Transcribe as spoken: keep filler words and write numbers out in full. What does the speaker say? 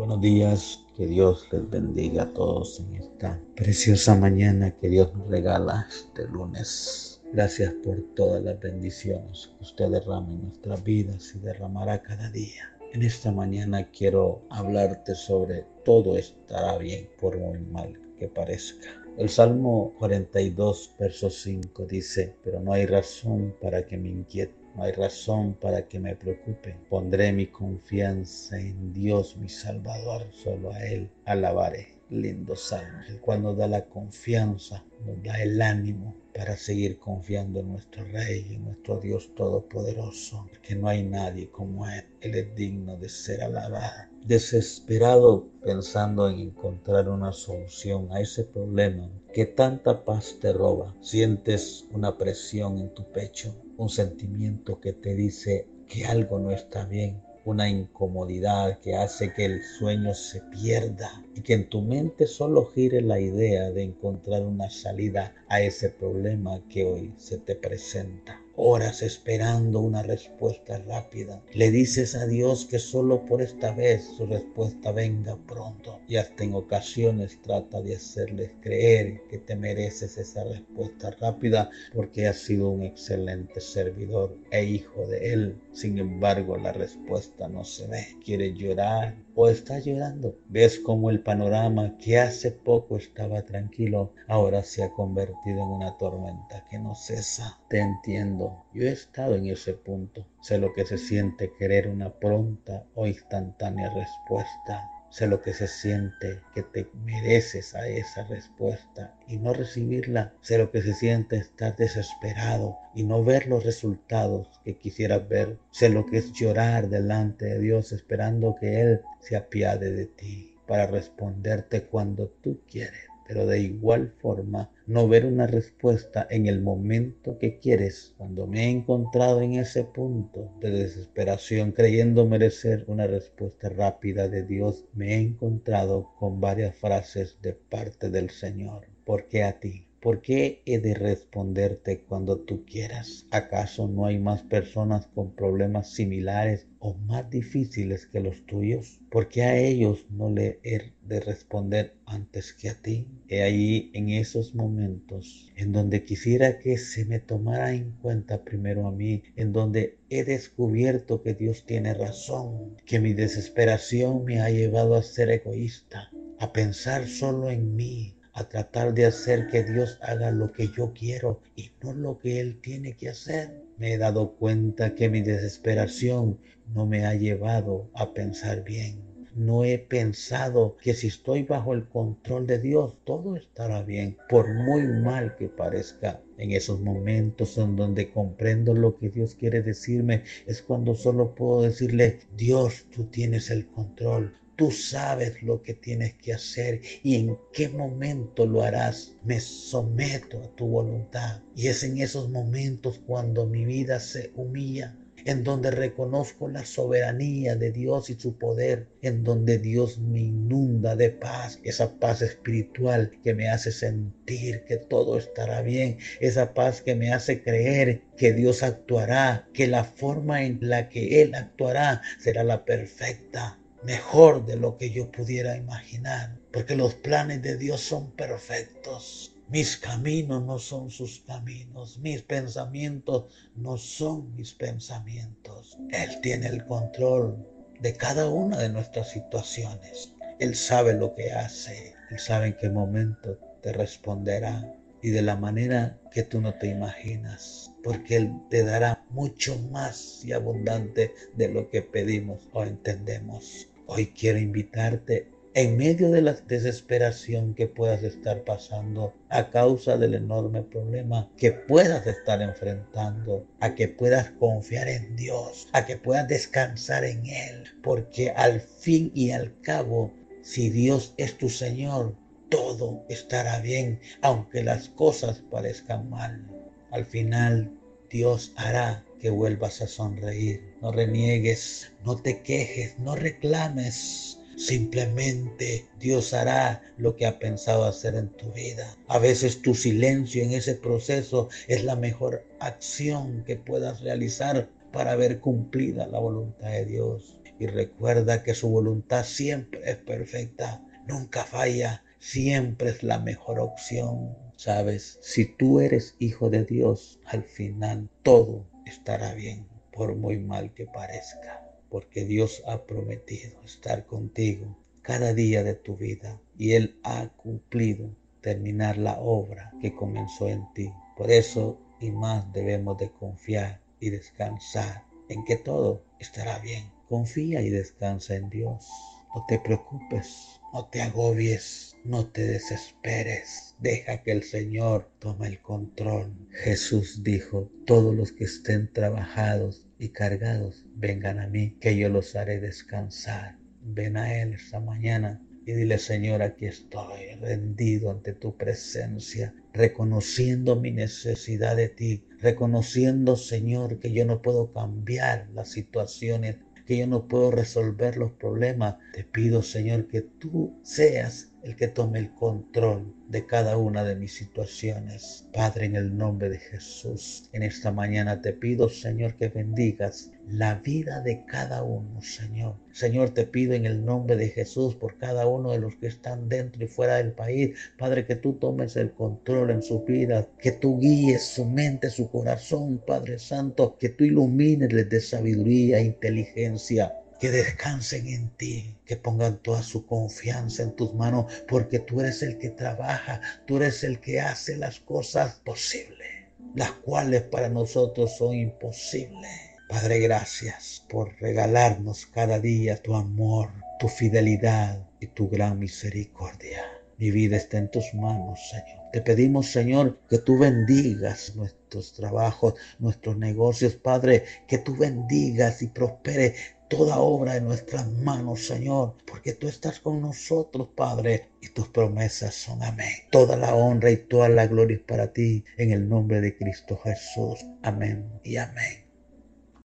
Buenos días, que Dios les bendiga a todos en esta preciosa mañana que Dios nos regala este lunes. Gracias por todas las bendiciones que usted derrama en nuestras vidas y derramará cada día. En esta mañana quiero hablarte sobre todo estará bien por muy mal que parezca. El Salmo cuarenta y dos, verso cinco dice, pero no hay razón para que me inquiete. No hay razón para que me preocupe. Pondré mi confianza en Dios, mi Salvador. Solo a Él alabaré. Lindo salmo, el cual nos da la confianza, nos da el ánimo para seguir confiando en nuestro Rey, en nuestro Dios Todopoderoso, porque no hay nadie como Él. Él es digno de ser alabado. Desesperado pensando en encontrar una solución a ese problema que tanta paz te roba, sientes una presión en tu pecho, un sentimiento que te dice que algo no está bien, una incomodidad que hace que el sueño se pierda y que en tu mente solo gire la idea de encontrar una salida a ese problema que hoy se te presenta. Horas esperando una respuesta rápida. Le dices a Dios que solo por esta vez su respuesta venga pronto. Y hasta en ocasiones trata de hacerles creer que te mereces esa respuesta rápida porque has sido un excelente servidor e hijo de Él. Sin embargo, la respuesta no se ve. ¿Quieres llorar o estás llorando? ¿Ves cómo el panorama que hace poco estaba tranquilo ahora se ha convertido en una tormenta que no cesa? Te entiendo. Yo he estado en ese punto. Sé lo que se siente querer una pronta o instantánea respuesta. Sé lo que se siente que te mereces a esa respuesta y no recibirla. Sé lo que se siente estar desesperado y no ver los resultados que quisieras ver. Sé lo que es llorar delante de Dios esperando que Él se apiade de ti para responderte cuando tú quieres. Pero de igual forma, no ver una respuesta en el momento que quieres. Cuando me he encontrado en ese punto de desesperación, creyendo merecer una respuesta rápida de Dios, me he encontrado con varias frases de parte del Señor. ¿Por qué a ti? ¿Por qué he de responderte cuando tú quieras? ¿Acaso no hay más personas con problemas similares o más difíciles que los tuyos? ¿Por qué a ellos no le he de responder antes que a ti? He ahí en esos momentos en donde quisiera que se me tomara en cuenta primero a mí, en donde he descubierto que Dios tiene razón, que mi desesperación me ha llevado a ser egoísta, a pensar solo en mí, a tratar de hacer que Dios haga lo que yo quiero y no lo que Él tiene que hacer. Me he dado cuenta que mi desesperación no me ha llevado a pensar bien. No he pensado que si estoy bajo el control de Dios, todo estará bien, por muy mal que parezca. En esos momentos en donde comprendo lo que Dios quiere decirme, es cuando solo puedo decirle, Dios, tú tienes el control. Tú sabes lo que tienes que hacer y en qué momento lo harás. Me someto a tu voluntad. Y es en esos momentos cuando mi vida se humilla, en donde reconozco la soberanía de Dios y su poder, en donde Dios me inunda de paz, esa paz espiritual que me hace sentir que todo estará bien, esa paz que me hace creer que Dios actuará, que la forma en la que Él actuará será la perfecta, mejor de lo que yo pudiera imaginar, porque los planes de Dios son perfectos. Mis caminos no son sus caminos, mis pensamientos no son mis pensamientos. Él tiene el control de cada una de nuestras situaciones. Él sabe lo que hace, Él sabe en qué momento te responderá y de la manera que tú no te imaginas, porque Él te dará mucho más y abundante de lo que pedimos o entendemos. Hoy quiero invitarte, en medio de la desesperación que puedas estar pasando a causa del enorme problema que puedas estar enfrentando, a que puedas confiar en Dios, a que puedas descansar en Él, porque al fin y al cabo, si Dios es tu Señor, todo estará bien, aunque las cosas parezcan mal. Al final, Dios hará que vuelvas a sonreír. No reniegues, no te quejes, no reclames. Simplemente Dios hará lo que ha pensado hacer en tu vida. A veces tu silencio en ese proceso es la mejor acción que puedas realizar para ver cumplida la voluntad de Dios. y recuerda que su voluntad siempre es perfecta, nunca falla, siempre es la mejor opción. Sabes, si tú eres hijo de Dios, al final todo estará bien, por muy mal que parezca, porque Dios ha prometido estar contigo cada día de tu vida y Él ha cumplido terminar la obra que comenzó en ti. Por eso y más debemos de confiar y descansar en que todo estará bien. Confía y descansa en Dios. No te preocupes, no te agobies, no te desesperes. Deja que el Señor tome el control. Jesús dijo, todos los que estén trabajados y cargados, vengan a mí, que yo los haré descansar. Ven a Él esta mañana y dile, Señor, aquí estoy rendido ante tu presencia, reconociendo mi necesidad de ti, reconociendo, Señor, que yo no puedo cambiar las situaciones, que yo no puedo resolver los problemas. Te pido, Señor, que tú seas el que tome el control de cada una de mis situaciones. Padre, en el nombre de Jesús, en esta mañana te pido, Señor, que bendigas la vida de cada uno, Señor. Señor, te pido en el nombre de Jesús por cada uno de los que están dentro y fuera del país. Padre, que tú tomes el control en sus vidas, que tú guíes su mente, su corazón, Padre Santo, que tú ilumines, les des sabiduría e inteligencia. Que descansen en ti, que pongan toda su confianza en tus manos, porque tú eres el que trabaja, tú eres el que hace las cosas posibles, las cuales para nosotros son imposibles. Padre, gracias por regalarnos cada día tu amor, tu fidelidad y tu gran misericordia. Mi vida está en tus manos, Señor. Te pedimos, Señor, que tú bendigas nuestros trabajos, nuestros negocios, Padre, que tú bendigas y prospere toda obra de nuestras manos, Señor, porque tú estás con nosotros, Padre, y tus promesas son amén. Toda la honra y toda la gloria es para ti, en el nombre de Cristo Jesús. Amén y amén.